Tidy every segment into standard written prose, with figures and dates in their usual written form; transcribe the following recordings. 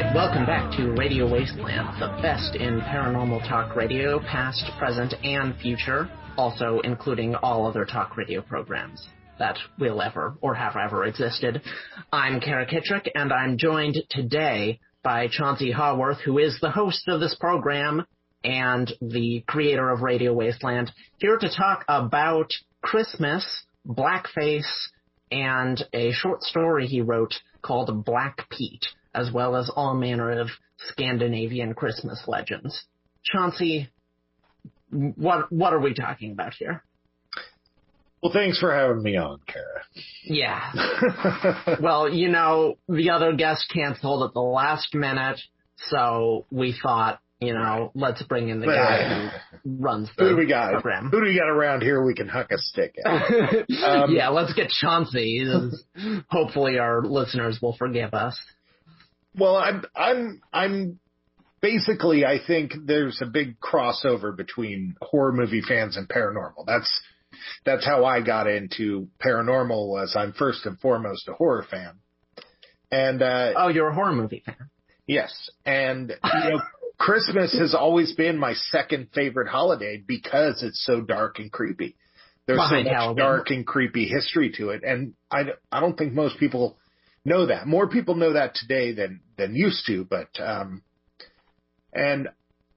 Welcome back to Radio Wasteland, the best in paranormal talk radio, past, present, and future, also including all other talk radio programs that will ever or have ever existed. I'm Kara Kittrick, and I'm joined today by Chauncey Haworth, who is the host of this program and the creator of Radio Wasteland, here to talk about Christmas, blackface, and a short story he wrote called Black Pete, as well as all manner of Scandinavian Christmas legends. Chauncey, what are we talking about here? Well, thanks for having me on, Kara. Yeah. Well, you know, the other guest canceled at the last minute, so we thought, you know, let's bring in the guy who runs the program. Who do we got around here we can huck a stick at? Yeah, let's get Chauncey. Hopefully our listeners will forgive us. Well, I'm basically, I think there's a big crossover between horror movie fans and paranormal. That's how I got into paranormal. Was I'm first and foremost a horror fan. And oh, you're a horror movie fan? Yes, and you know, Christmas has always been my second favorite holiday because it's so dark and creepy. There's so much dark and creepy history to it, and I don't think most people know that. More people know that today than used to, but and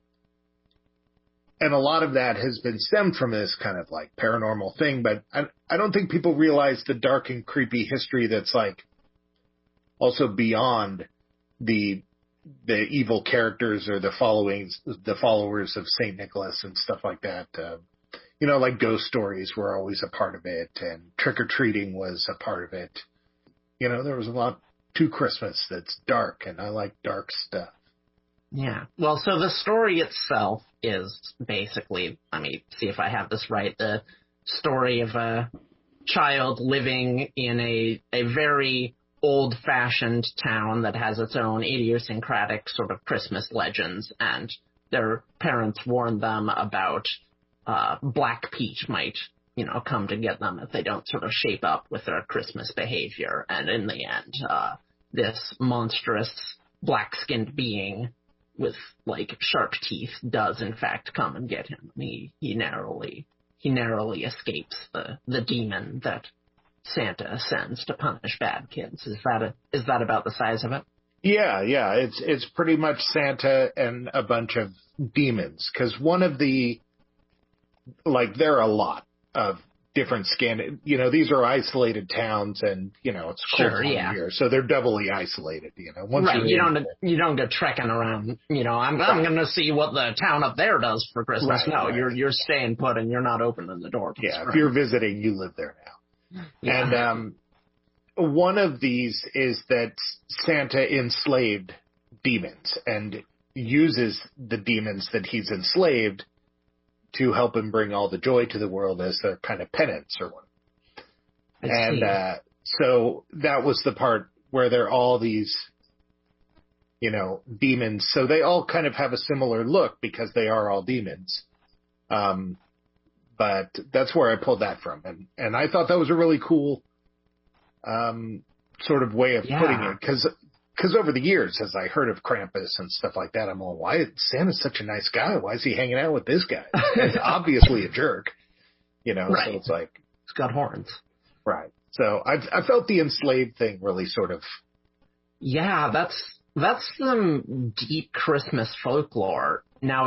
a lot of that has been stemmed from this kind of like paranormal thing, but I don't think people realize the dark and creepy history that's like also beyond the evil characters or the followers of Saint Nicholas and stuff like that. You know, like ghost stories were always a part of it, and trick-or-treating was a part of it. You know, there was a lot to Christmas that's dark, and I like dark stuff. Yeah. Well, so the story itself is basically, let me see if I have this right, the story of a child living in a very old-fashioned town that has its own idiosyncratic sort of Christmas legends, and their parents warn them about Black Pete might, you know, come to get them if they don't sort of shape up with their Christmas behavior. And in the end, this monstrous black-skinned being with, like, sharp teeth does, in fact, come and get him. He narrowly escapes the demon that Santa sends to punish bad kids. Is that about the size of it? Yeah. It's pretty much Santa and a bunch of demons. Because one of the, like, there are a lot of different you know, these are isolated towns, and you know it's cold time of year, so they're doubly isolated. You know, right? You don't go trekking around. You know, I'm going to see what the town up there does for Christmas. Right, no, you're staying put, and you're not opening the door. Yeah, if you're visiting, you live there now. Yeah. And one of these is that Santa enslaved demons and uses the demons that he's enslaved to help him bring all the joy to the world as their kind of penance or what. And so that was the part where there are all these, you know, demons. So they all kind of have a similar look because they are all demons. But that's where I pulled that from. And I thought that was a really cool sort of way of putting it. Because over the years, as I heard of Krampus and stuff like that, I'm all, why is Santa's such a nice guy? Why is he hanging out with this guy? He's obviously a jerk, you know. Right. So it's like he's got horns, right? So I felt the enslaved thing really sort of. Yeah, that's some deep Christmas folklore. Now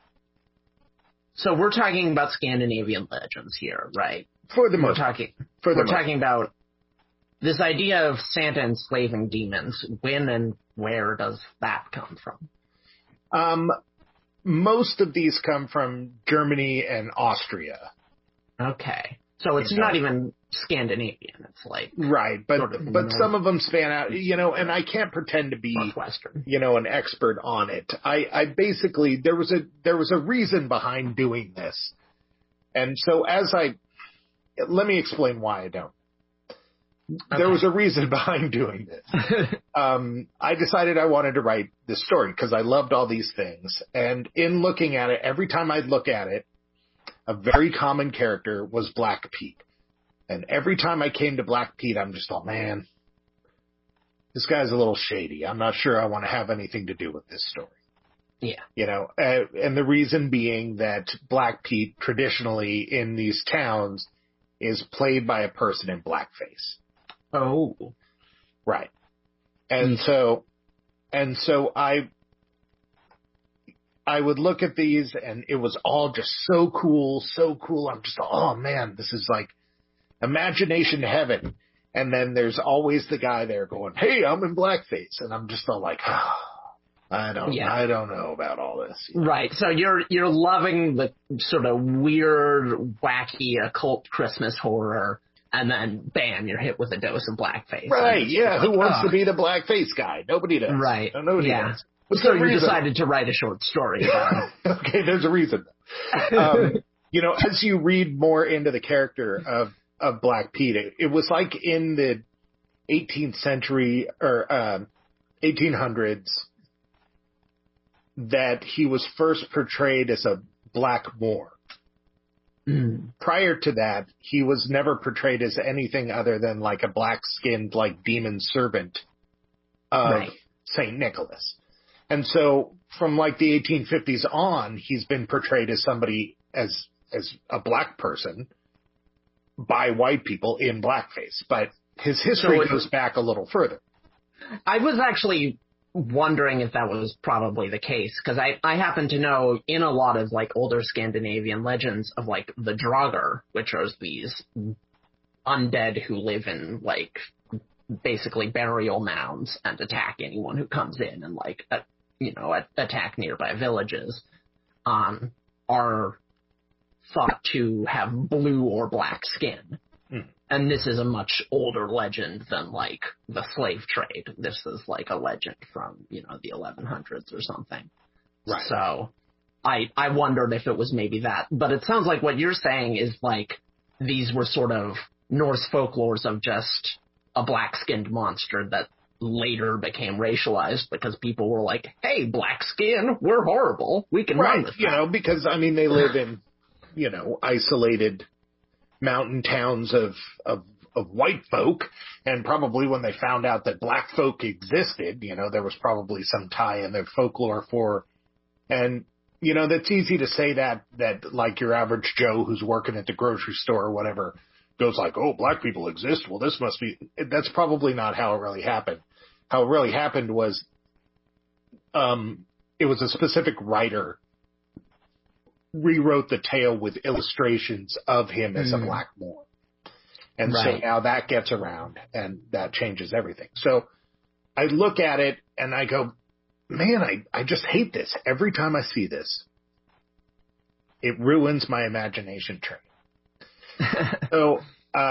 so we're talking about Scandinavian legends here, right? For the most, we're talking about this idea of Santa enslaving demons. When and where does that come from? Most of these come from Germany and Austria. Okay. So it's not even Scandinavian. It's like right, but some of them span out, you know. And I can't pretend to be, you know, an expert on it. I basically there was a reason behind doing this, and so let me explain why I don't. Okay. There was a reason behind doing this. I decided I wanted to write this story because I loved all these things. And in looking at it, every time I'd look at it, a very common character was Black Pete. And every time I came to Black Pete, I'm just, oh man, this guy's a little shady. I'm not sure I want to have anything to do with this story. Yeah. You know, and the reason being that Black Pete traditionally in these towns is played by a person in blackface. Oh. Right. And so I would look at these and it was all just so cool, so cool. I'm just, oh man, this is like imagination heaven. And then there's always the guy there going, hey, I'm in blackface. And I'm just all like, oh, I don't know about all this. You know? Right. So you're loving the sort of weird, wacky, occult Christmas horror. And then, bam, you're hit with a dose of blackface. Right, yeah. Who wants to be the blackface guy? Nobody does. Right. Nobody does. So you decided to write a short story about it. Okay, there's a reason. You know, as you read more into the character of Black Pete, it was like in the 18th century or 1800s that he was first portrayed as a black Moor. Prior to that, he was never portrayed as anything other than like a black-skinned, like demon servant of Saint Nicholas. And so from like the 1850s on, he's been portrayed as somebody as a black person by white people in blackface. But his history goes back a little further. I was actually wondering if that was probably the case, because I happen to know in a lot of like older Scandinavian legends of like the Draugr, which are these undead who live in like basically burial mounds and attack anyone who comes in and like attack nearby villages, are thought to have blue or black skin. And this is a much older legend than, like, the slave trade. This is, like, a legend from, the 1100s or something. Right. So I wondered if it was maybe that. But it sounds like what you're saying is, like, these were sort of Norse folklores of just a black-skinned monster that later became racialized because people were like, hey, black skin, we're horrible. We can run with that. You know, because, I mean, they live in, isolated mountain towns of white folk, and probably when they found out that black folk existed, there was probably some tie in their folklore for, and that's easy to say that like your average Joe who's working at the grocery store or whatever goes like, oh, black people exist, well this must be, that's probably not how it really happened. How it really happened was it was a specific writer rewrote the tale with illustrations of him as a black Moor. And so now that gets around and that changes everything. So I look at it and I go, man, I just hate this. Every time I see this, it ruins my imagination train. So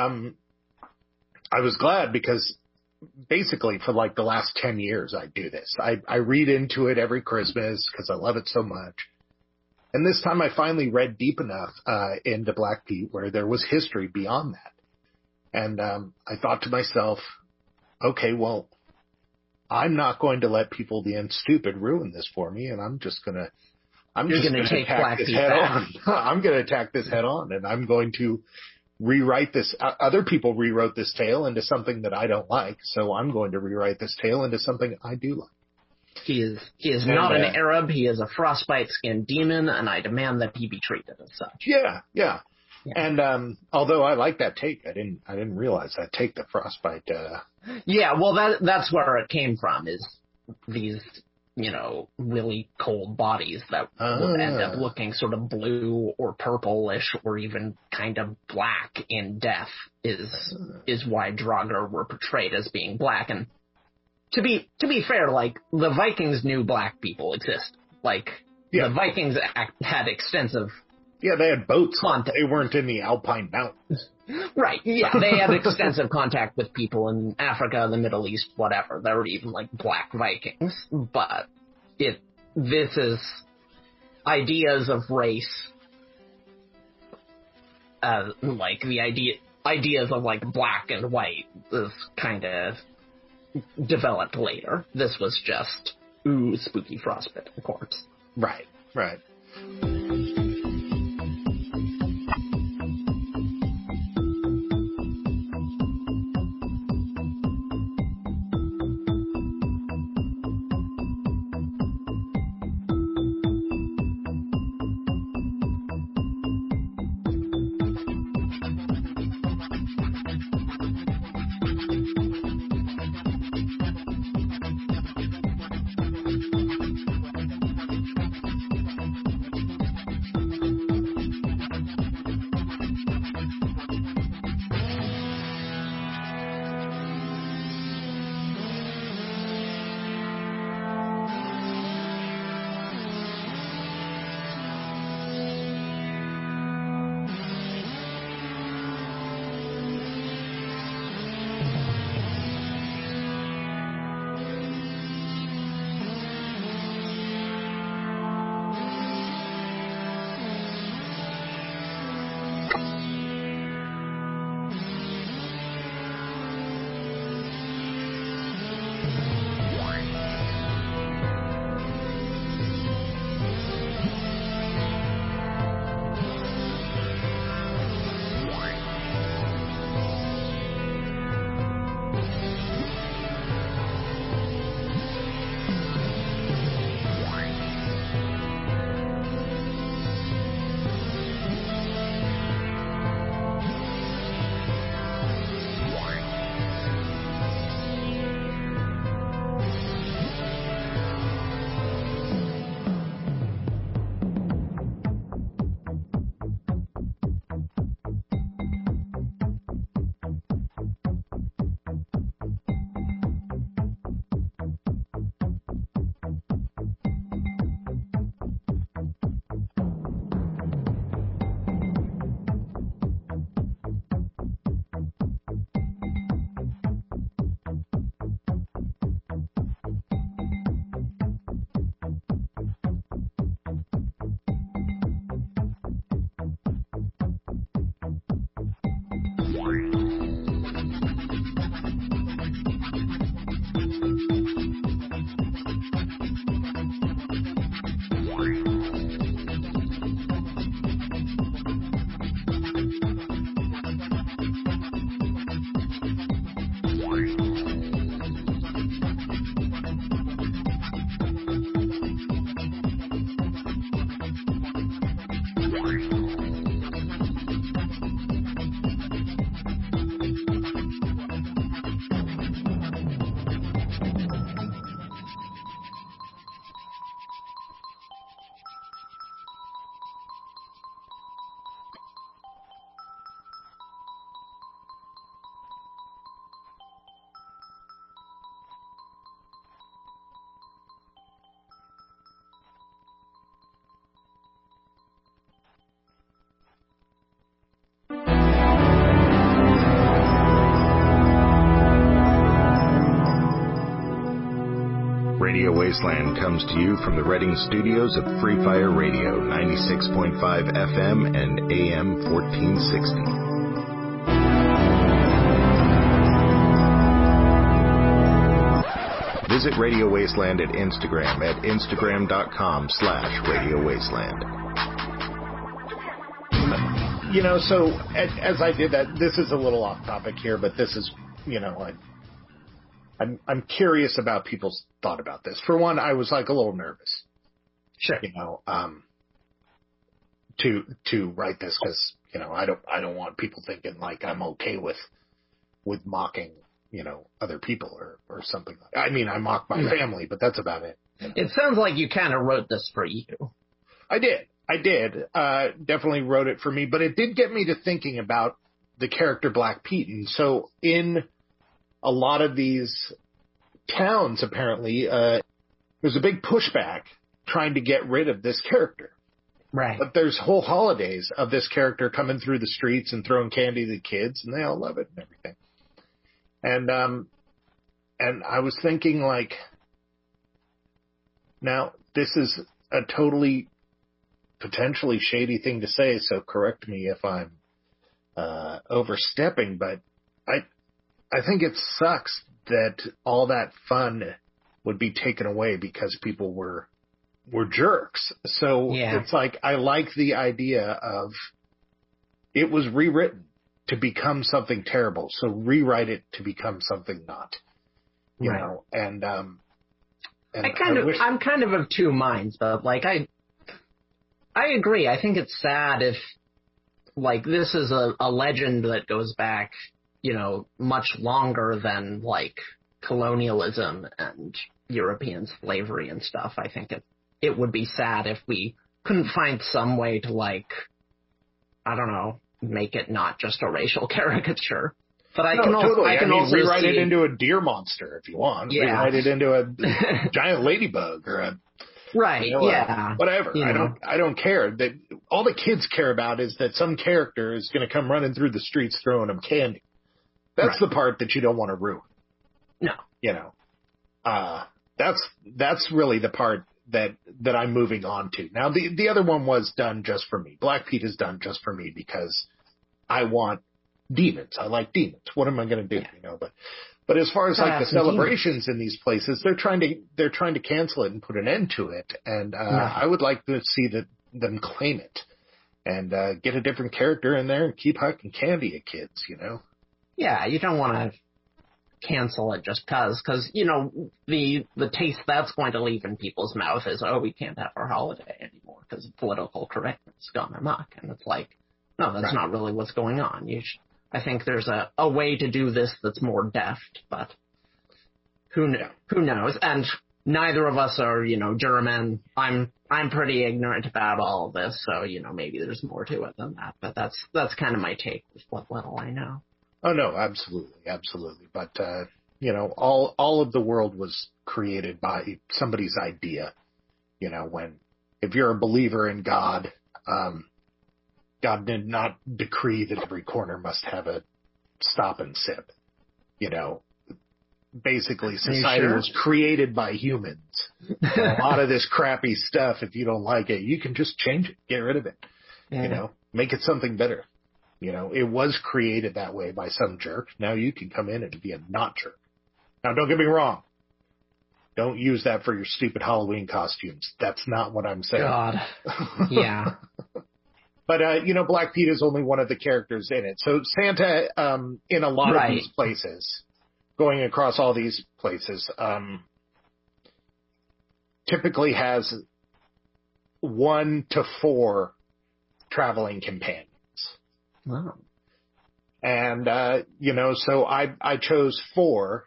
I was glad because basically for like the last 10 years I do this. I read into it every Christmas because I love it so much. And this time I finally read deep enough into Black Pete where there was history beyond that. And I thought to myself, okay, well, I'm not going to let people being stupid ruin this for me, and I'm just going to attack this head on. I'm going to attack this head on, and I'm going to rewrite this. Other people rewrote this tale into something that I don't like, so I'm going to rewrite this tale into something I do like. He is not an Arab. He is a frostbite-skinned demon, and I demand that he be treated as such. Yeah. And although I like that take, I didn't realize that take, the frostbite. Yeah, well, that's where it came from. Is these really cold bodies that would end up looking sort of blue or purplish or even kind of black in death is why Draugr were portrayed as being black. And to be fair, like, the Vikings knew black people exist. Like, the Vikings had extensive... Yeah, they had boats. They weren't in the Alpine Mountains. Right, yeah. They had extensive contact with people in Africa, the Middle East, whatever. There were even, like, black Vikings. But this is ideas of race, like, the ideas of, like, black and white is kind of developed later. This was just, ooh, spooky frostbite corpse. Right. Radio Wasteland comes to you from the Reading studios of Free Fire Radio, 96.5 FM and AM 1460. Visit Radio Wasteland at Instagram at instagram.com/Radio Wasteland. You know, so as I did that, this is a little off topic here, but this is, you know, I'm curious about people's thought about this. For one, I was like a little nervous. Sure. You know, to write this because, you know, I don't want people thinking like I'm okay with mocking, you know, other people or something. I mean, I mock my family, but that's about it. You know? It sounds like you kind of wrote this for you. I did. Definitely wrote it for me, but it did get me to thinking about the character Black Pete. And so in a lot of these towns, apparently, there's a big pushback trying to get rid of this character. Right. But there's whole holidays of this character coming through the streets and throwing candy to the kids, and they all love it and everything. And I was thinking, like, now this is a totally potentially shady thing to say, so correct me if I'm overstepping, but I think it sucks that all that fun would be taken away because people were jerks. So It's like, I like the idea of it was rewritten to become something terrible. So rewrite it to become something not, you know, and I'm kind of two minds, but like, I agree. I think it's sad if, like, this is a legend that goes back, you know, much longer than, like, colonialism and European slavery and stuff. I think it would be sad if we couldn't find some way to, like, I don't know, make it not just a racial caricature. But I can also rewrite it into a deer monster if you want. Yeah. Rewrite it into a giant ladybug or a... Right. You know, whatever. I don't care. That all the kids care about is that some character is going to come running through the streets throwing them candy. That's the part that you don't want to ruin. No. You know, that's really the part that I'm moving on to. Now, the other one was done just for me. Black Pete is done just for me because I want demons. I like demons. What am I going to do? You know, but as far as like the celebrations in these places, they're trying to cancel it and put an end to it. And I would like to see them claim it and get a different character in there and keep hucking candy at kids. You know. Yeah, you don't want to cancel it just because you know the taste that's going to leave in people's mouth is, oh, we can't have our holiday anymore because of political correctness gone amok. And it's like, no, that's not really what's going on. I think there's a way to do this that's more deft, but who knows? And neither of us are, you know, German. I'm pretty ignorant about all of this, so, you know, maybe there's more to it than that. But that's kind of my take with what little I know. Oh no, absolutely. But you know, all of the world was created by somebody's idea. You know, if you're a believer in God, God did not decree that every corner must have a stop and sip. You know, basically society was created by humans. A lot of this crappy stuff, if you don't like it, you can just change it, get rid of it. Yeah. You know, make it something better. You know, it was created that way by some jerk. Now you can come in and be a not jerk. Now, don't get me wrong. Don't use that for your stupid Halloween costumes. That's not what I'm saying. God. Yeah. But, you know, Black Pete is only one of the characters in it. So Santa, in a lot of these places, going across all these places, typically has 1 to 4 traveling companions. Wow. And, you know, so I chose 4,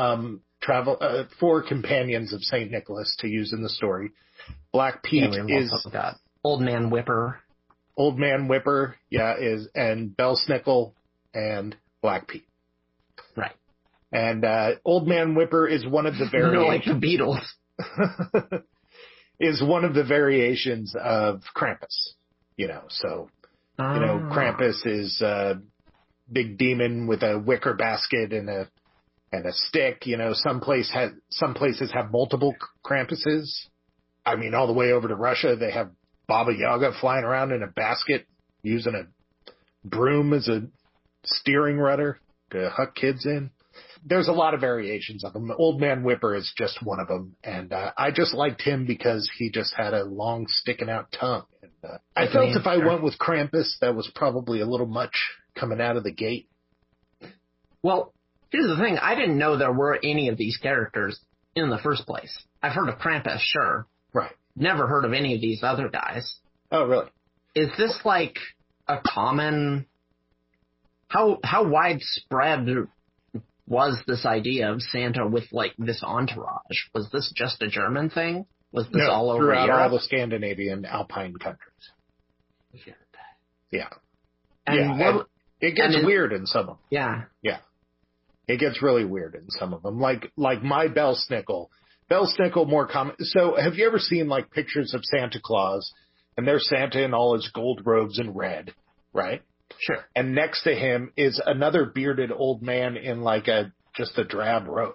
4 companions of St. Nicholas to use in the story. Black Pete is... got Old Man Whipper. Old Man Whipper, and Belsnickel and Black Pete. Right. And Old Man Whipper is one of the variations. Like the Beatles. Is one of the variations of Krampus. You know, so, you know, Krampus is a big demon with a wicker basket and and a stick. You know, some places have multiple Krampuses. I mean, all the way over to Russia, they have Baba Yaga flying around in a basket using a broom as a steering rudder to huck kids in. There's a lot of variations of them. Old Man Whipper is just one of them. And I just liked him because he just had a long sticking out tongue. And I felt if I went with Krampus, that was probably a little much coming out of the gate. Well, here's the thing. I didn't know there were any of these characters in the first place. I've heard of Krampus, sure. Right. Never heard of any of these other guys. Oh, really? Is this like a common... How widespread was this idea of Santa with, like, this entourage? Was this just a German thing? Was this all over throughout Europe? all the Scandinavian alpine countries. Yeah. And it gets weird in some of them. Yeah. Yeah. It gets really weird in some of them. Like my Belsnickel. Belsnickel more common. So have you ever seen, like, pictures of Santa Claus, and there's Santa in all his gold robes and red, right? Sure. And next to him is another bearded old man in like just a drab robe.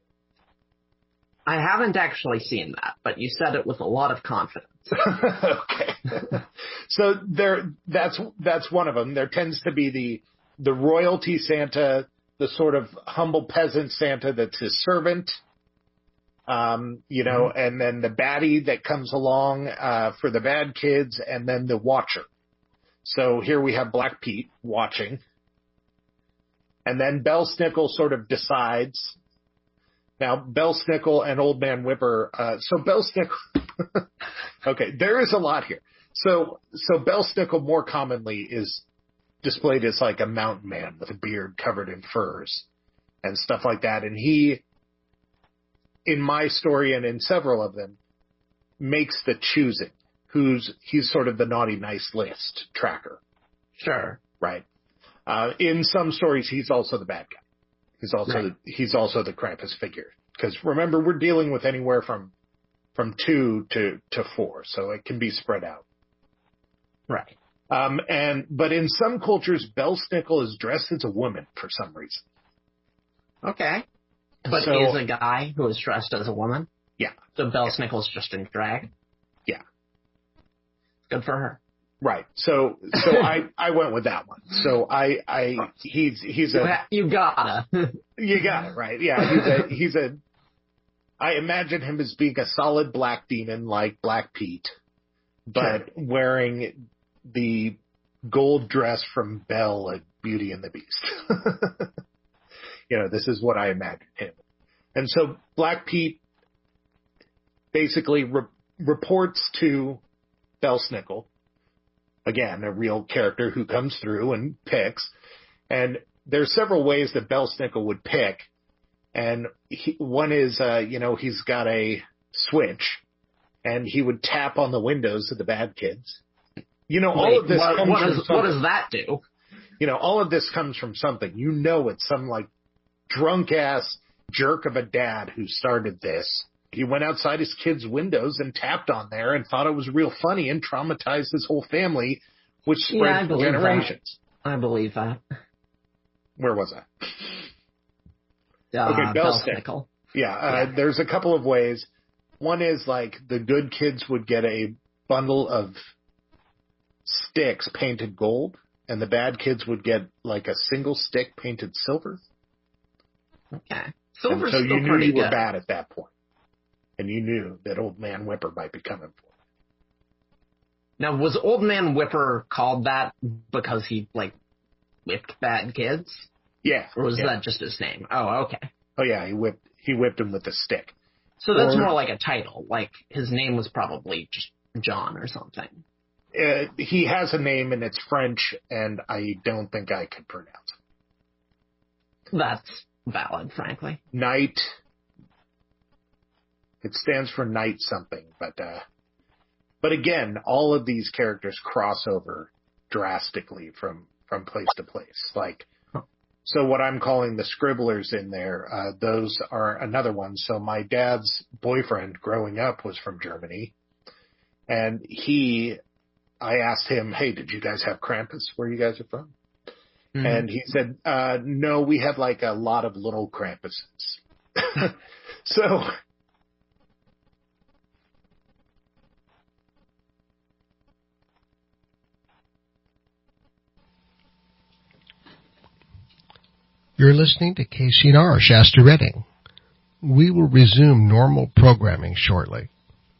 I haven't actually seen that, but you said it with a lot of confidence. Okay. So that's one of them. There tends to be the royalty Santa, the sort of humble peasant Santa that's his servant, you know, and then the baddie that comes along for the bad kids, and then the watcher. So here we have Black Pete watching. And then Belsnickel sort of decides. Now, Belsnickel and Old Man Whipper. So Belsnickel. Okay, there is a lot here. So Belsnickel more commonly is displayed as like a mountain man with a beard covered in furs and stuff like that. And he, in my story and in several of them, makes the choosing. He's sort of the naughty nice list tracker. Sure. Right. In some stories, he's also the bad guy. He's also the Krampus figure. Because remember, we're dealing with anywhere from 2 to 4, so it can be spread out. Right. But in some cultures, Belsnickel is dressed as a woman for some reason. Okay. But is a guy who is dressed as a woman? Yeah. So Belsnickel's just in drag? Yeah. Good for her. Right. So I went with that one. So he's you gotta. You got it, right. Yeah. I imagine him as being a solid black demon like Black Pete, but wearing the gold dress from Belle at Beauty and the Beast. You know, this is what I imagine him. And so Black Pete basically reports to Belsnickel, again, a real character who comes through and picks. And there's several ways that Belsnickel would pick. And one is, he's got a switch, and he would tap on the windows of the bad kids. You know, all of this comes from something. What does that do? You know, all of this comes from something. You know, it's some, like, drunk-ass jerk of a dad who started this. He went outside his kids' windows and tapped on there and thought it was real funny and traumatized his whole family, which spread for generations. I believe that. Where was I? Okay, Belsnickel. Yeah, there's a couple of ways. One is, like, the good kids would get a bundle of sticks painted gold, and the bad kids would get, like, a single stick painted silver. Okay. Silver's so you still knew you were good. bad at that point. And you knew that Old Man Whipper might be coming for you. Now, was Old Man Whipper called that because he, like, whipped bad kids? Yeah. Or was that just his name? Oh, okay. Oh, yeah, he whipped him with a stick. So that's more like a title. Like, his name was probably just John or something. He has a name, and it's French, and I don't think I could pronounce it. That's valid, frankly. Knight. It stands for Knight something, but again, all of these characters cross over drastically from place to place. Like, so what I'm calling the scribblers in there, those are another one. So my dad's boyfriend growing up was from Germany, and I asked him, hey, did you guys have Krampus where you guys are from? And he said, no, we have like a lot of little Krampuses. So you're listening to KCNR, Shasta Redding. We will resume normal programming shortly.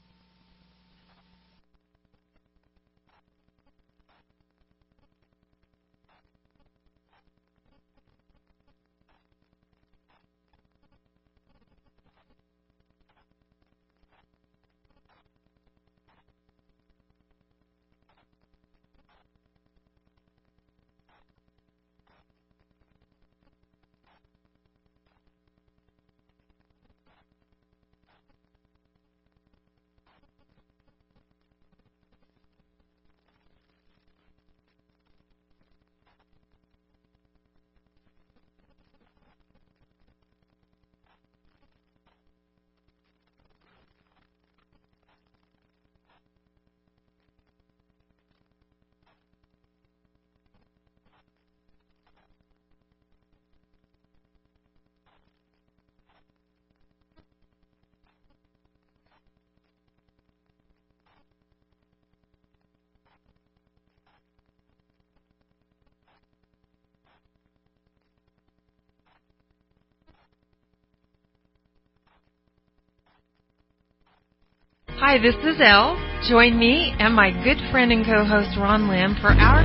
Hi, this is Elle. Join me and my good friend and co-host Ron Lamb for our...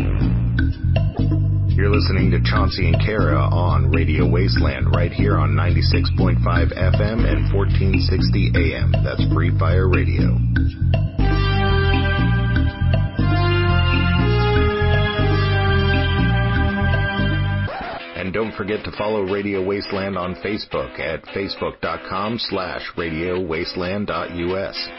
You're listening to Chauncey and Kara on Radio Wasteland right here on 96.5 FM and 1460 AM. That's Free Fire Radio. And don't forget to follow Radio Wasteland on Facebook at facebook.com/radiowasteland.us.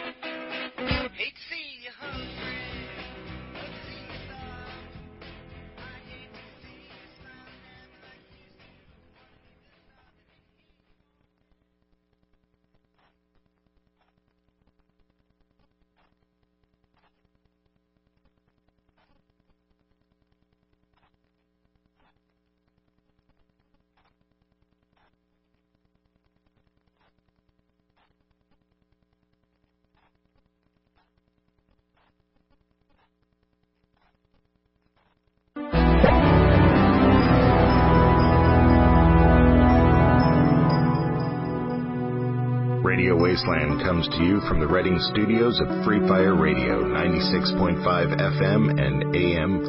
Radio Wasteland comes to you from the Reading studios of Free Fire Radio, 96.5 FM and AM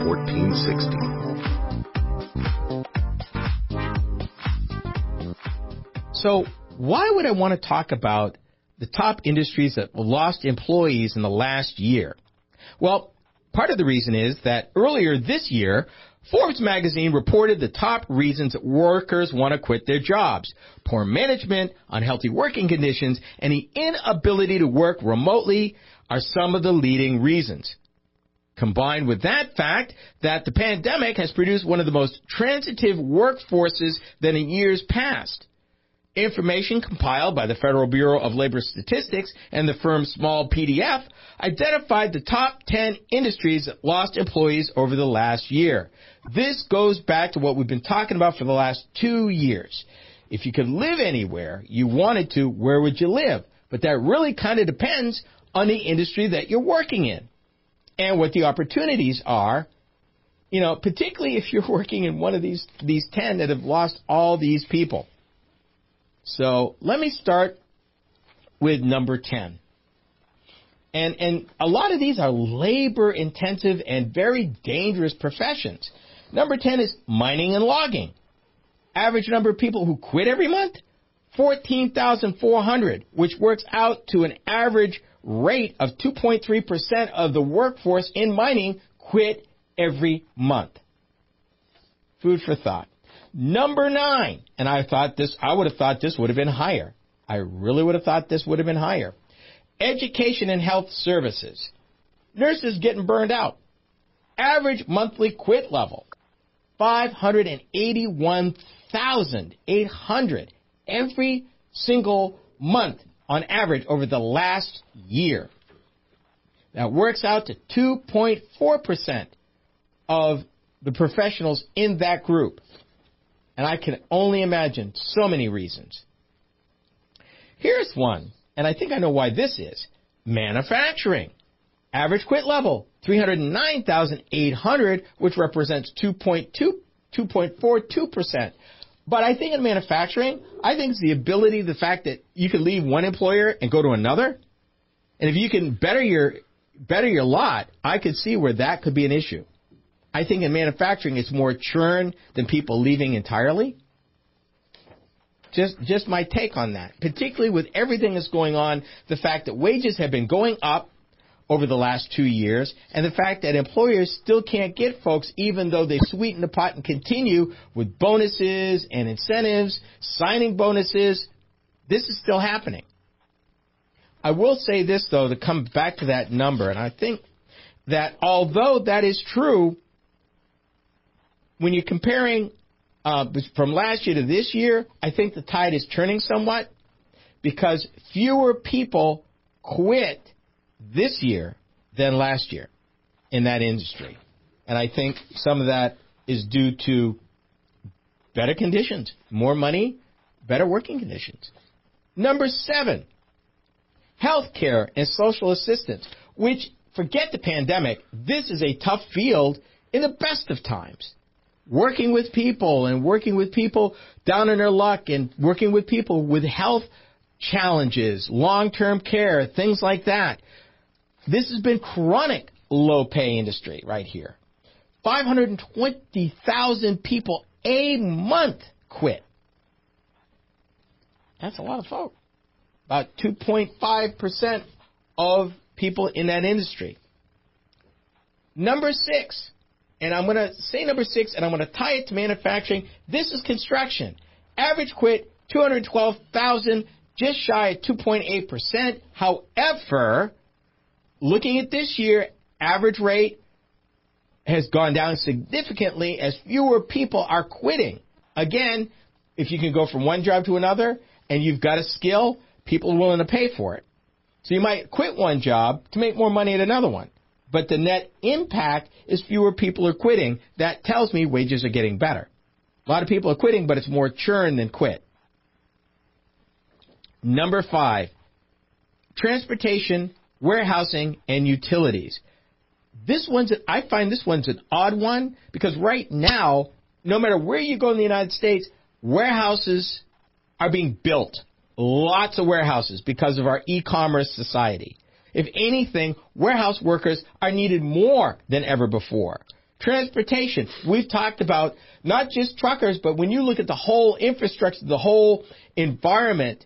1460. So why would I want to talk about the top industries that lost employees in the last year? Well, part of the reason is that earlier this year, Forbes magazine reported the top reasons that workers want to quit their jobs. Poor management, unhealthy working conditions, and the inability to work remotely are some of the leading reasons. Combined with that fact that the pandemic has produced one of the most transitive workforces than in years past. Information compiled by the Federal Bureau of Labor Statistics and the firm Small PDF identified the top 10 industries that lost employees over the last year. This goes back to what we've been talking about for the last 2 years. If you could live anywhere you wanted to, where would you live? But that really kind of depends on the industry that you're working in and what the opportunities are, particularly if you're working in one of these 10 that have lost all these people. So let me start with number 10. And a lot of these are labor-intensive and very dangerous professions. Number 10 is mining and logging. Average number of people who quit every month, 14,400, which works out to an average rate of 2.3% of the workforce in mining quit every month. Food for thought. Number 9, and I would have thought this would have been higher. I really would have thought this would have been higher. Education and health services. Nurses getting burned out. Average monthly quit level, 581,800 every single month on average over the last year. That works out to 2.4% of the professionals in that group. And I can only imagine so many reasons. Here's one, and I think I know why this is. Manufacturing. Average quit level, 309,800, which represents 2.42%. But I think in manufacturing, I think it's the ability, the fact that you can leave one employer and go to another. And if you can better your lot, I could see where that could be an issue. I think in manufacturing, it's more churn than people leaving entirely. Just my take on that, particularly with everything that's going on, the fact that wages have been going up over the last 2 years, and the fact that employers still can't get folks, even though they sweeten the pot and continue with bonuses and incentives, signing bonuses. This is still happening. I will say this, though, to come back to that number, and I think that although that is true, when you're comparing from last year to this year, I think the tide is turning somewhat because fewer people quit this year than last year in that industry. And I think some of that is due to better conditions, more money, better working conditions. Number 7, healthcare and social assistance, which, forget the pandemic, this is a tough field in the best of times. Working with people and working with people down in their luck and working with people with health challenges, long-term care, things like that. This has been chronic low-pay industry right here. 520,000 people a month quit. That's a lot of folk. About 2.5% of people in that industry. Number 6, and I'm going to say number 6, and I'm going to tie it to manufacturing. This is construction. Average quit, 212,000, just shy of 2.8%. However, looking at this year, average rate has gone down significantly as fewer people are quitting. Again, if you can go from one job to another and you've got a skill, people are willing to pay for it. So you might quit one job to make more money at another one. But the net impact is fewer people are quitting. That tells me wages are getting better. A lot of people are quitting, but it's more churn than quit. Number 5, transportation, warehousing, and utilities. I find this one's an odd one because right now, no matter where you go in the United States, warehouses are being built. Lots of warehouses because of our e-commerce society. If anything, warehouse workers are needed more than ever before. Transportation, we've talked about not just truckers, but when you look at the whole infrastructure, the whole environment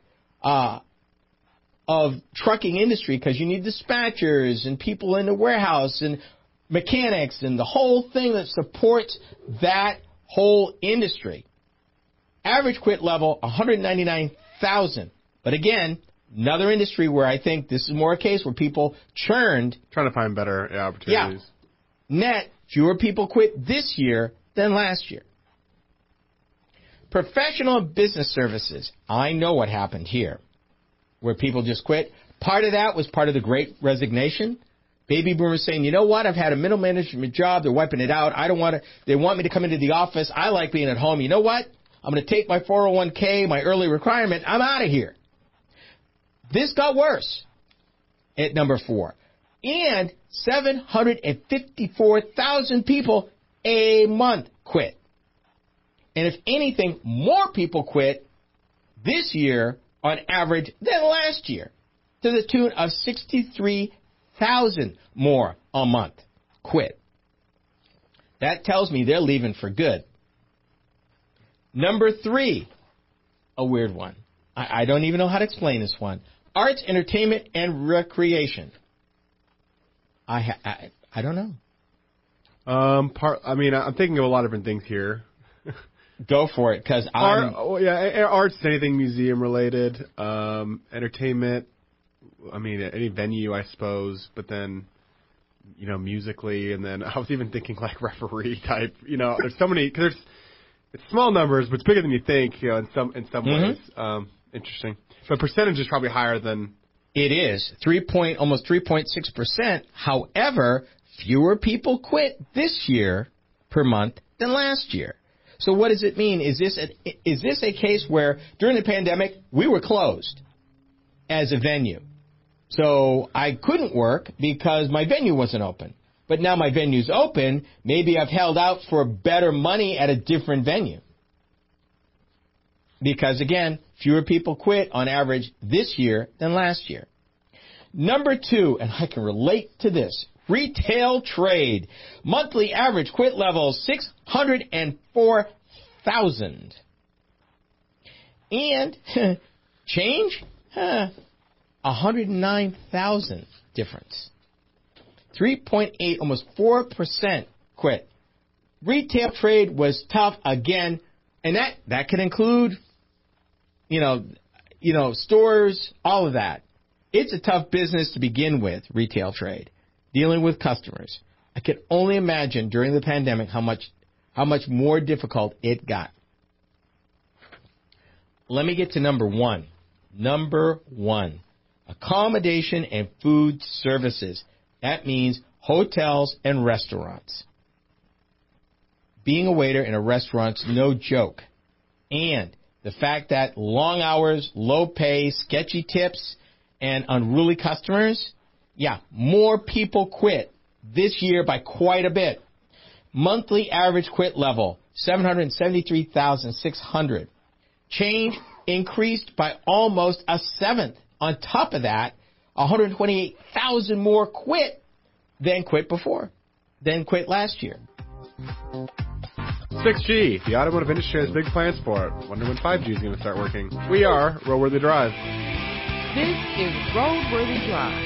of trucking industry, because you need dispatchers and people in the warehouse and mechanics and the whole thing that supports that whole industry. Average quit level, 199,000. But again, another industry where I think this is more a case where people churned. Trying to find better opportunities. Yeah. Net, fewer people quit this year than last year. Professional and business services. I know what happened here, where people just quit. Part of that was part of the Great Resignation. Baby boomers saying, you know what, I've had a middle management job. They're wiping it out. I don't want to. They want me to come into the office. I like being at home. You know what? I'm going to take my 401k, my early retirement. I'm out of here. This got worse at number 4. And 754,000 people a month quit. And if anything, more people quit this year on average than last year, to the tune of 63,000 more a month quit. That tells me they're leaving for good. Number 3, a weird one. I don't even know how to explain this one. Arts, entertainment, and recreation. I don't know. I'm thinking of a lot of different things here. Go for it, because arts, anything museum related, entertainment. I mean, any venue, I suppose. But then, musically, and then I was even thinking like referee type. There's so many because it's small numbers, but it's bigger than you think. In some ways, interesting. But percentage is probably higher than it is. Almost 3.6%. However, fewer people quit this year per month than last year. So what does it mean? Is this a case where during the pandemic we were closed as a venue? So I couldn't work because my venue wasn't open. But now my venue's open. Maybe I've held out for better money at a different venue. Because, again, fewer people quit on average this year than last year. Number 2, and I can relate to this, retail trade. Monthly average quit level 604,000. And change? 109,000 difference. 3.8, almost 4% quit. Retail trade was tough again, and that can include, stores, all of that. It's a tough business to begin with, retail trade, dealing with customers. I can only imagine during the pandemic how much more difficult it got. Let me get to number 1. Number 1, accommodation and food services. That means hotels and restaurants. Being a waiter in a restaurant's no joke. And the fact that long hours, low pay, sketchy tips, and unruly customers, more people quit this year by quite a bit. Monthly average quit level, 773,600. Change increased by almost a seventh. On top of that, 128,000 more quit than quit last year. 6G, the automotive industry has big plans for it. Wonder when 5G is going to start working. We are Roadworthy Drive. This is Roadworthy Drive.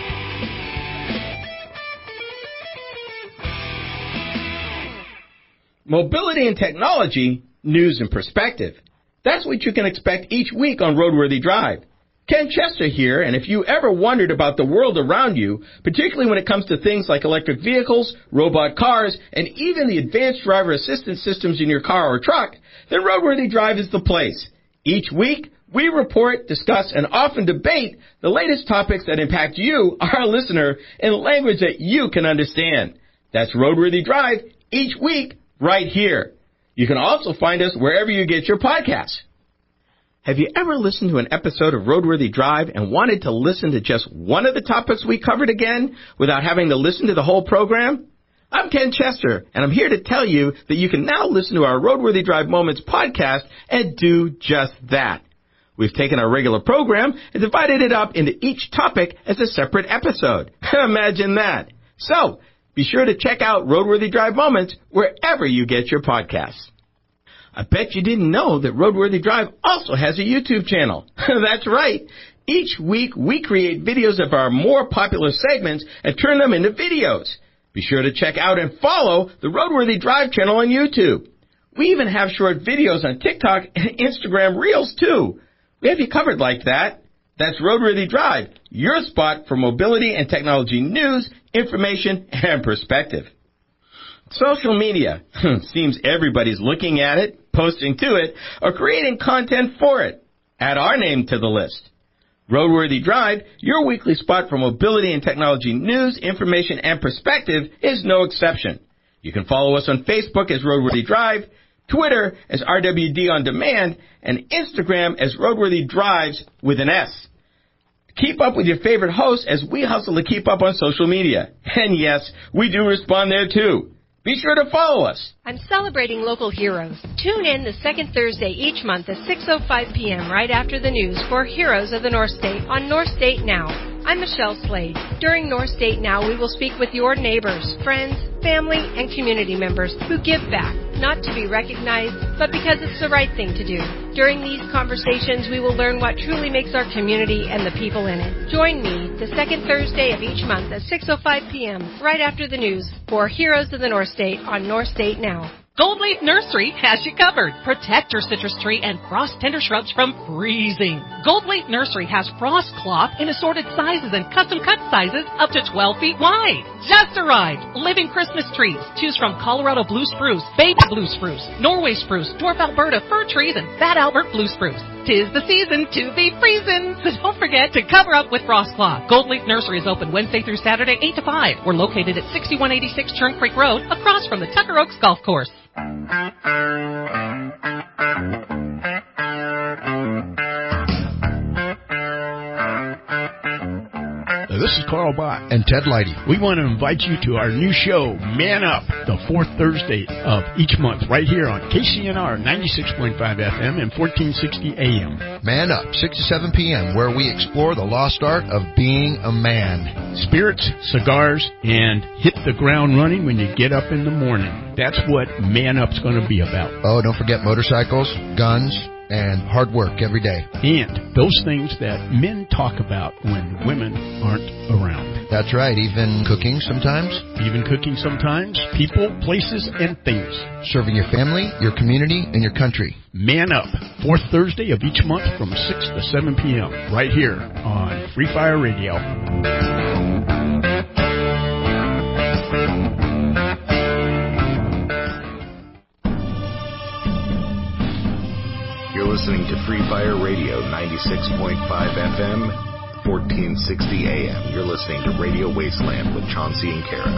Mobility and technology, news and perspective. That's what you can expect each week on Roadworthy Drive. Ken Chester here, and if you ever wondered about the world around you, particularly when it comes to things like electric vehicles, robot cars, and even the advanced driver assistance systems in your car or truck, then Roadworthy Drive is the place. Each week, we report, discuss, and often debate the latest topics that impact you, our listener, in language that you can understand. That's Roadworthy Drive each week right here. You can also find us wherever you get your podcasts. Have you ever listened to an episode of Roadworthy Drive and wanted to listen to just one of the topics we covered again without having to listen to the whole program? I'm Ken Chester, and I'm here to tell you that you can now listen to our Roadworthy Drive Moments podcast and do just that. We've taken our regular program and divided it up into each topic as a separate episode. Imagine that. So, be sure to check out Roadworthy Drive Moments wherever you get your podcasts. I bet you didn't know that Roadworthy Drive also has a YouTube channel. That's right. Each week, we create videos of our more popular segments and turn them into videos. Be sure to check out and follow the Roadworthy Drive channel on YouTube. We even have short videos on TikTok and Instagram Reels, too. We have you covered like that. That's Roadworthy Drive, your spot for mobility and technology news, information, and perspective. Social media. Seems everybody's looking at it, posting to it, or creating content for it. Add our name to the list. Roadworthy Drive, your weekly spot for mobility and technology news, information, and perspective, is no exception. You can follow us on Facebook as Roadworthy Drive, Twitter as RWD On Demand, and Instagram as Roadworthy Drives with an S. Keep up with your favorite hosts as we hustle to keep up on social media. And yes, we do respond there too. Be sure to follow us. I'm celebrating local heroes. Tune in the second Thursday each month at 6:05 p.m. right after the news for Heroes of the North State on North State Now. I'm Michelle Slade. During North State Now, we will speak with your neighbors, friends, family, and community members who give back, not to be recognized, but because it's the right thing to do. During these conversations, we will learn what truly makes our community and the people in it. Join me the second Thursday of each month at 6:05 p.m. right after the news for Heroes of the North State on North State Now. Gold Leaf Nursery has you covered. Protect your citrus tree and frost tender shrubs from freezing. Gold Leaf Nursery has frost cloth in assorted sizes and custom cut sizes up to 12 feet wide. Just arrived. Living Christmas trees. Choose from Colorado blue spruce, baby blue spruce, Norway spruce, dwarf Alberta fir trees, and fat Albert blue spruce. 'Tis the season to be freezing, so don't forget to cover up with frost cloth. Gold Leaf Nursery is open Wednesday through Saturday, 8 to 5. We're located at 6186 Churn Creek Road, across from the Tucker Oaks Golf Course. This is Carl Bott and Ted Leidy. We want to invite you to our new show, Man Up, the fourth Thursday of each month, right here on KCNR 96.5 FM and 1460 AM. Man Up, 6 to 7 p.m., where we explore the lost art of being a man. Spirits, cigars, and hit the ground running when you get up in the morning. That's what Man Up's going to be about. Oh, don't forget motorcycles, guns, and hard work every day. And those things that men talk about when women aren't around. That's right, even cooking sometimes. Even cooking sometimes. People, places, and things. Serving your family, your community, and your country. Man Up, fourth Thursday of each month from 6 to 7 p.m. right here on Free Fire Radio. You're listening to Free Fire Radio 96.5 FM, 1460 AM. You're listening to Radio Wasteland with Chauncey and Kara.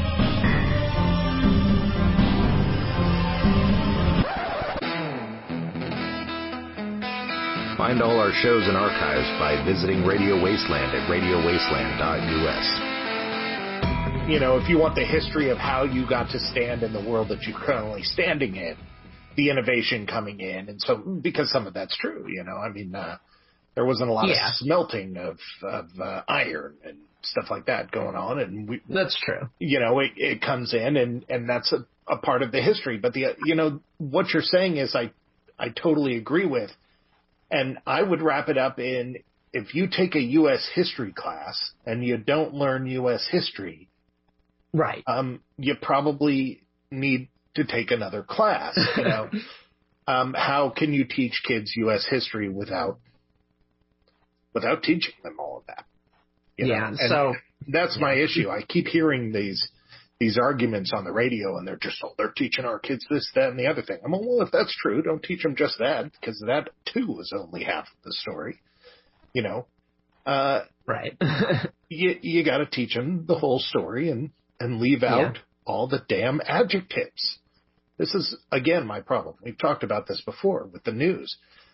Find all our shows and archives by visiting Radio Wasteland at radiowasteland.us. You know, if you want the history of how you got to stand in the world that you're currently standing in, the innovation coming in, and so because some of that's true, you know, I mean, there wasn't a lot of smelting of iron and stuff like that going on, and that's true. You know, it comes in, and that's a part of the history. But you know, what you're saying is I totally agree with, and I would wrap it up in, if you take a U.S. history class and you don't learn U.S. history, right? You probably need to take another class. You know, how can you teach kids U.S. history without teaching them all of that? You know? So that's my issue. I keep hearing these arguments on the radio, and they're teaching our kids this, that, and the other thing. I'm like, well, if that's true, don't teach them just that, because that too is only half of the story. You know, right? you got to teach them the whole story and leave out all the damn adjectives. This is, again, my problem. We've talked about this before with the news.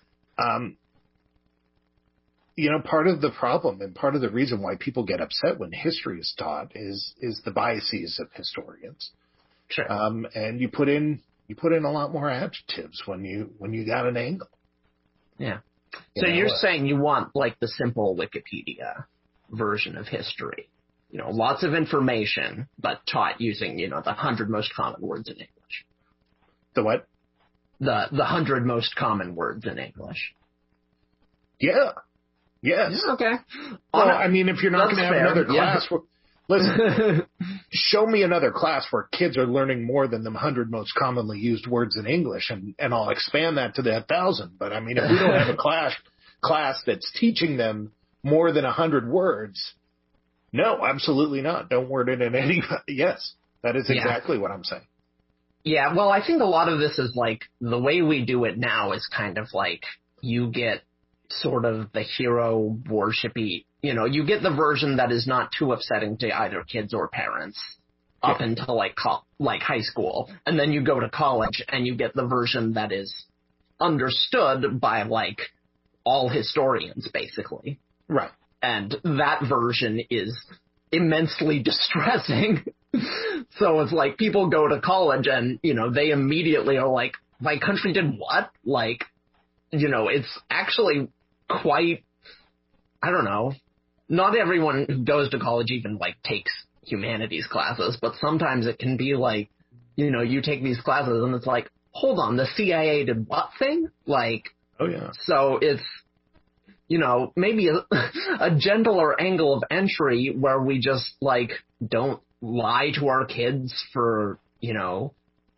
You know, part of the problem and part of the reason why people get upset when history is taught is the biases of historians. Sure. And you put in a lot more adjectives when you got an angle. Yeah. So you're saying you want like the simple Wikipedia version of history. You know, lots of information, but taught using, you know, the 100 most common words in English. The what? The 100 most common words in English. Yeah. Yes. Yeah, okay. Well, I mean, if you're not going to have another class, listen, show me another class where kids are learning more than the 100 most commonly used words in English, and I'll expand that to the 1,000. But I mean, if we don't have a class that's teaching them more than 100 words, no, absolutely not. Don't word it in any. Yes, that is exactly what I'm saying. Yeah, well, I think a lot of this is like the way we do it now is kind of like you get sort of the hero worshipy, you know, you get the version that is not too upsetting to either kids or parents up until like high school. And then you go to college and you get the version that is understood by like all historians, basically. Right. And that version is immensely distressing. So it's like people go to college and, you know, they immediately are like, my country did what? Like, you know, it's actually quite, I don't know, not everyone who goes to college even like takes humanities classes, but sometimes it can be like, you know, you take these classes and it's like, hold on, the CIA did what thing? Like, oh yeah. So it's, you know, maybe a gentler angle of entry where we just like don't lie to our kids for, you know,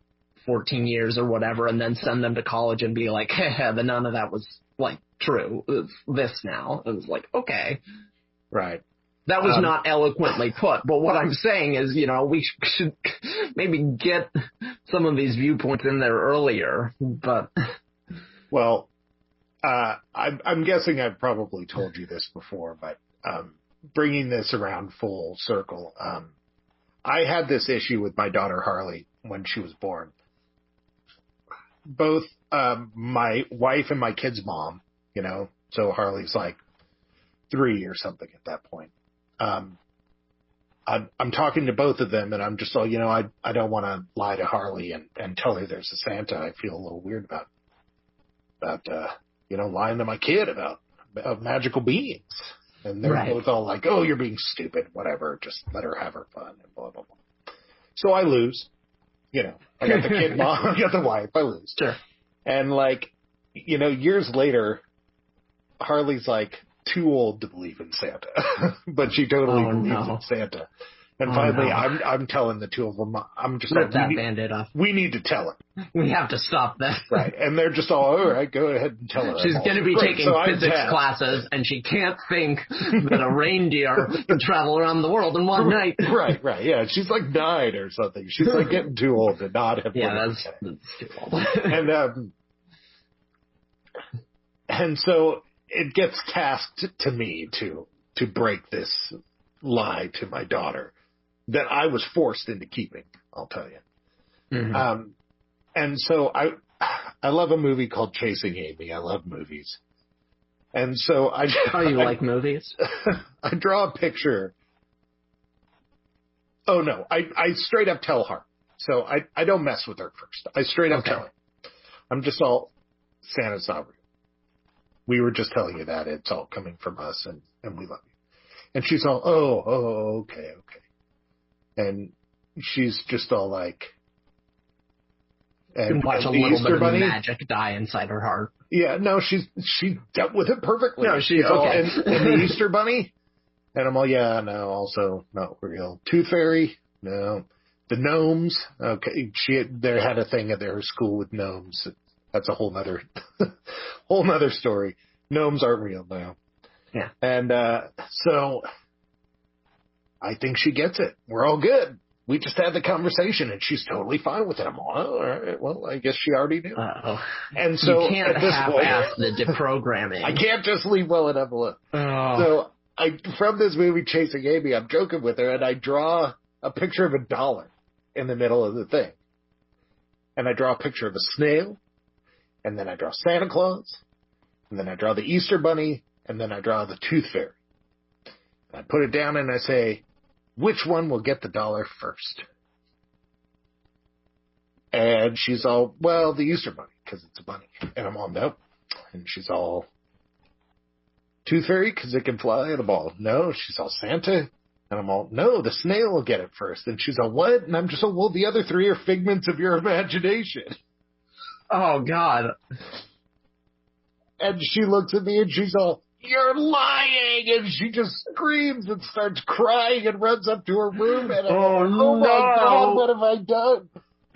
14 years or whatever, and then send them to college and be like, hey, but none of that was like true. It's this now. It was like, okay. Right. That was not eloquently put, but what I'm saying is, we should maybe get some of these viewpoints in there earlier, but. Well, I'm guessing I've probably told you this before, but bringing this around full circle, I had this issue with my daughter Harley when she was born. Both my wife and my kid's mom, so Harley's like 3 or something at that point. I'm talking to both of them, and I'm just all, I don't want to lie to Harley and tell her there's a Santa. I feel a little weird about lying to my kid about magical beings. And they're both all like, oh, you're being stupid, whatever. Just let her have her fun and blah, blah, blah. So I lose. I got the kid mom, I got the wife, I lose. Sure. And years later, Harley's like too old to believe in Santa, but she totally believes in Santa. And finally, I'm telling the two of them, I'm just rip that Band-Aid off. We need to tell her. We have to stop this. Right. And they're just all right, go ahead and tell her. She's going to be taking physics classes, and she can't think that a reindeer can travel around the world in one night. Right. Yeah. She's like 9 or something. She's like getting too old to not have. Yeah, that's too old. And so it gets tasked to me to break this lie to my daughter that I was forced into keeping, I'll tell you. Mm-hmm. And so I love a movie called Chasing Amy. I love movies. And so like movies? I draw a picture. Oh no, I straight up tell her. So I don't mess with her first. I straight up tell her. I'm just all, Santa's not real. We were just telling you that. It's all coming from us and we love you. And she's all, oh, okay. And she's just all like, and watch a little bit of magic die inside her heart. Yeah, no, she dealt with it perfectly. No, she's okay. And the Easter Bunny, and I'm all, yeah, no, also not real. Tooth Fairy, no. The gnomes, okay. They had a thing at their school with gnomes. That's a whole nother story. Gnomes aren't real now. Yeah. And so I think she gets it. We're all good. We just had the conversation, and she's totally fine with it. I'm all right. Well, I guess she already knew. Uh-oh. And so you can't half-ass the deprogramming. I can't just leave well enough alone. Oh. So from this movie, Chasing Amy, I'm joking with her, and I draw a picture of $1 in the middle of the thing. And I draw a picture of a snail, and then I draw Santa Claus, and then I draw the Easter Bunny, and then I draw the Tooth Fairy. I put it down and I say, which one will get the $1 first? And she's all, well, the Easter Bunny, because it's a bunny. And I'm all, nope. And she's all, Tooth Fairy, because it can fly at a ball. No, she's all, Santa. And I'm all, no, the snail will get it first. And she's all, what? And I'm just all, well, the other 3 are figments of your imagination. Oh, God. And she looks at me and she's all, you're lying! And she just screams and starts crying and runs up to her room. And I'm like, oh my God, what have I done?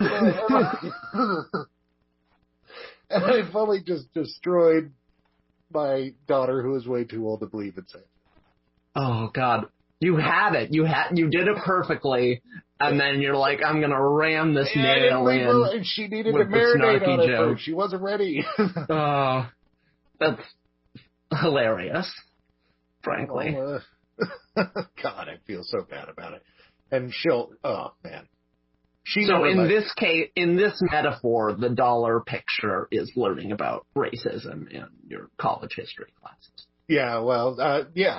And I fully just destroyed my daughter, who is way too old to believe in Santa. Oh God. You had it. You did it perfectly. And then you're like, I'm going to ram this nail in. And she needed to marinate on it first. She wasn't ready. Oh, that's hilarious, frankly. God, I feel so bad about it. And oh man. So in this case, in this metaphor, the $1 picture is learning about racism in your college history classes. Yeah, well, yeah.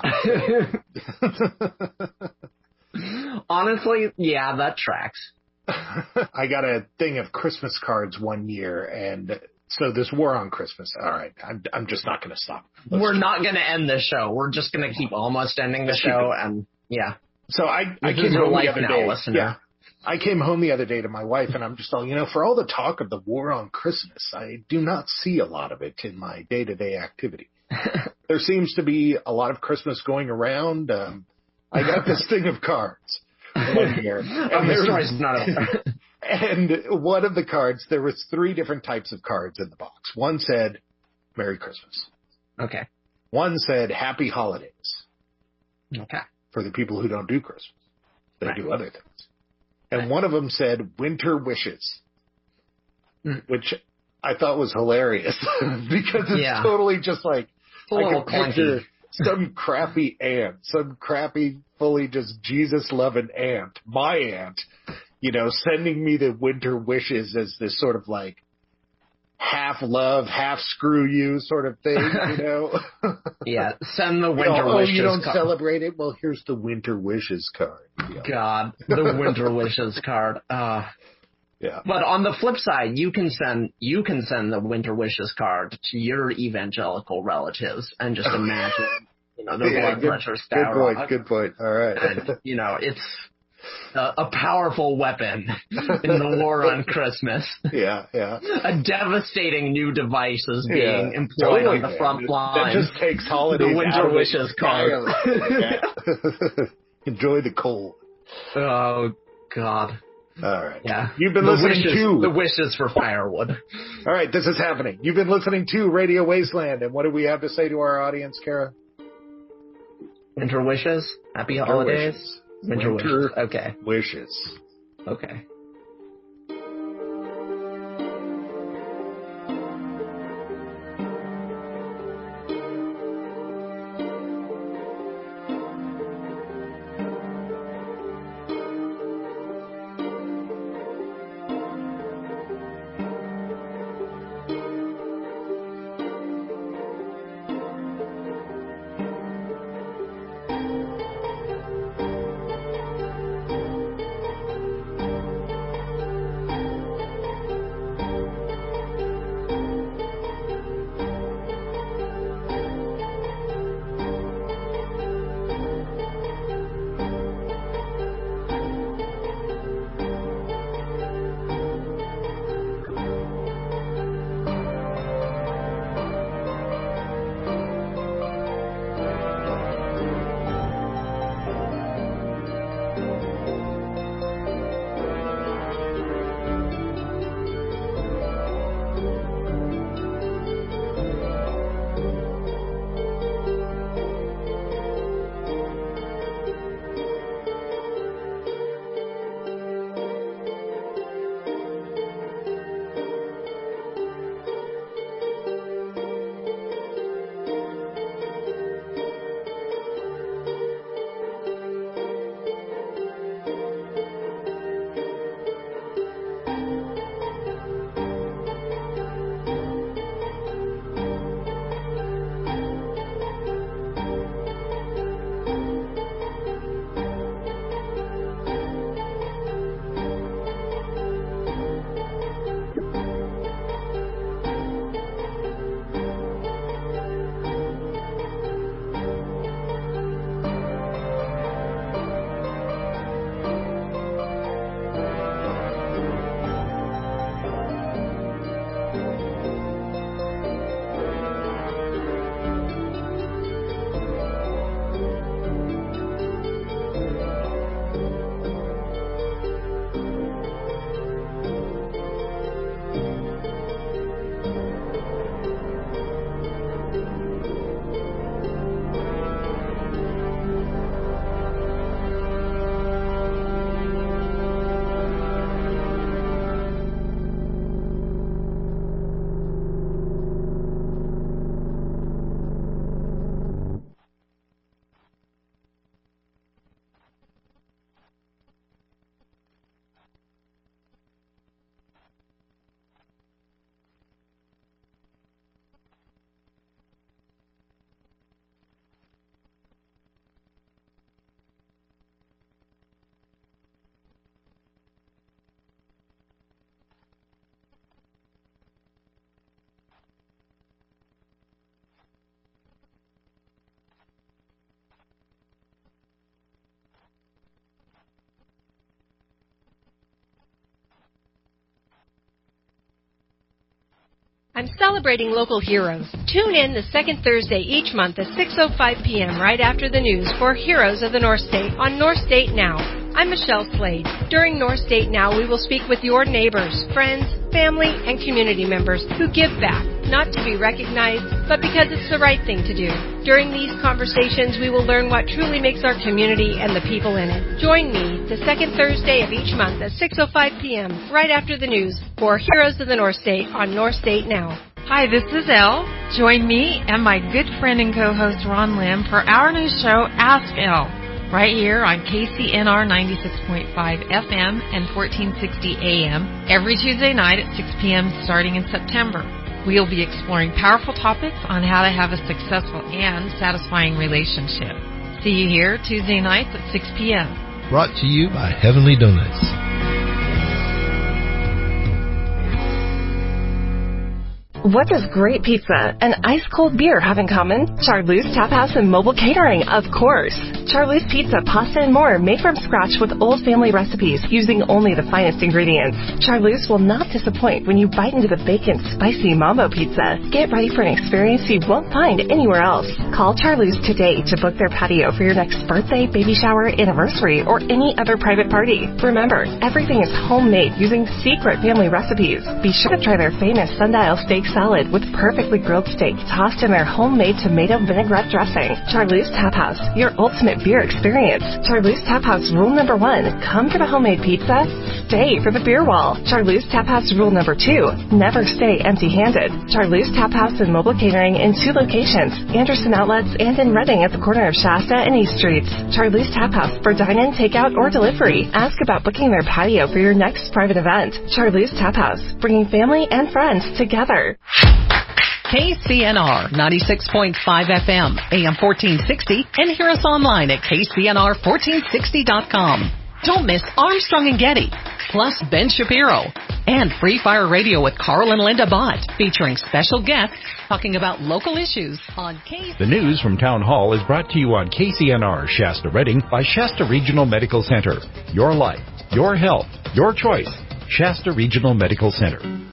Honestly, yeah, that tracks. I got a thing of Christmas cards one year, and so this war on Christmas. All right, I'm just not going to stop. We're not going to end the show. We're just going to keep almost ending the show, and yeah. So I came home the other day. Listener. Yeah, I came home the other day to my wife, and I'm just all, for all the talk of the war on Christmas, I do not see a lot of it in my day-to-day activity. There seems to be a lot of Christmas going around. I got this thing of cards one year. And the story's not over. And one of the cards, there was 3 different types of cards in the box. One said, Merry Christmas. Okay. One said, Happy Holidays. Okay. For the people who don't do Christmas. They Right. do other things. And one of them said, Winter Wishes. Which I thought was hilarious. Because it's totally just like, I could picture some crappy aunt, some crappy, fully just Jesus-loving aunt, my aunt, you know, sending me the winter wishes as this sort of like half love, half screw you sort of thing, you know? Yeah, send the winter wishes. You don't celebrate it? Well, here's the winter wishes card. God, the winter wishes card. Yeah. But on the flip side, you can send the winter wishes card to your evangelical relatives and just imagine, you know, their blood pressure skyrocket. Good point. All right. And, you know, it's a powerful weapon in the war on Christmas. Yeah. A devastating new device is being employed on the front line. That just takes holidays the winter wishes card. Enjoy the cold. Oh, God. All right. Yeah. You've been listening to the wishes for firewood. All right, this is happening. You've been listening to Radio Wasteland, and what do we have to say to our audience, Kara? Winter wishes. Happy holidays. Winter wishes. Okay. Wishes. Okay. I'm celebrating local heroes. Tune in the second Thursday each month at 6:05 p.m. right after the news for Heroes of the North State on North State Now. I'm Michelle Slade. During North State Now, we will speak with your neighbors, friends, family, and community members who give back, not to be recognized, but because it's the right thing to do. During these conversations, we will learn what truly makes our community and the people in it. Join me the second Thursday of each month at 6:05 p.m., right after the news, for Heroes of the North State on North State Now. Hi, this is Elle. Join me and my good friend and co-host Ron Lim for our new show, Ask Elle, right here on KCNR 96.5 FM and 1460 AM every Tuesday night at 6 p.m. starting in September. We'll be exploring powerful topics on how to have a successful and satisfying relationship. See you here Tuesday nights at 6 p.m. Brought to you by Heavenly Donuts. What does great pizza and ice-cold beer have in common? Charlie's Tap House and Mobile Catering, of course. Charlie's Pizza, pasta, and more made from scratch with old family recipes using only the finest ingredients. Charlie's will not disappoint when you bite into the bacon spicy mambo pizza. Get ready for an experience you won't find anywhere else. Call Charlie's today to book their patio for your next birthday, baby shower, anniversary, or any other private party. Remember, everything is homemade using secret family recipes. Be sure to try their famous sundial steak salad with perfectly grilled steak tossed in their homemade tomato vinaigrette dressing. Charlie's Tap House, your ultimate beer experience. Charlie's Tap House rule number 1, come for the homemade pizza, stay for the beer wall. Charlie's Tap House rule number 2, never stay empty-handed. Charlie's Tap House and Mobile Catering in 2 locations, Anderson Outlets and in Reading at the corner of Shasta and East Streets. Charlie's Tap House for dine-in, takeout, or delivery. Ask about booking their patio for your next private event. Charlie's Tap House, bringing family and friends together. KCNR 96.5 FM, AM 1460, and hear us online at KCNR1460.com. Don't miss Armstrong and Getty, plus Ben Shapiro, and Free Fire Radio with Carl and Linda Bott, featuring special guests talking about local issues on KCNR. The news from Town Hall is brought to you on KCNR Shasta Reading by Shasta Regional Medical Center. Your life, your health, your choice. Shasta Regional Medical Center.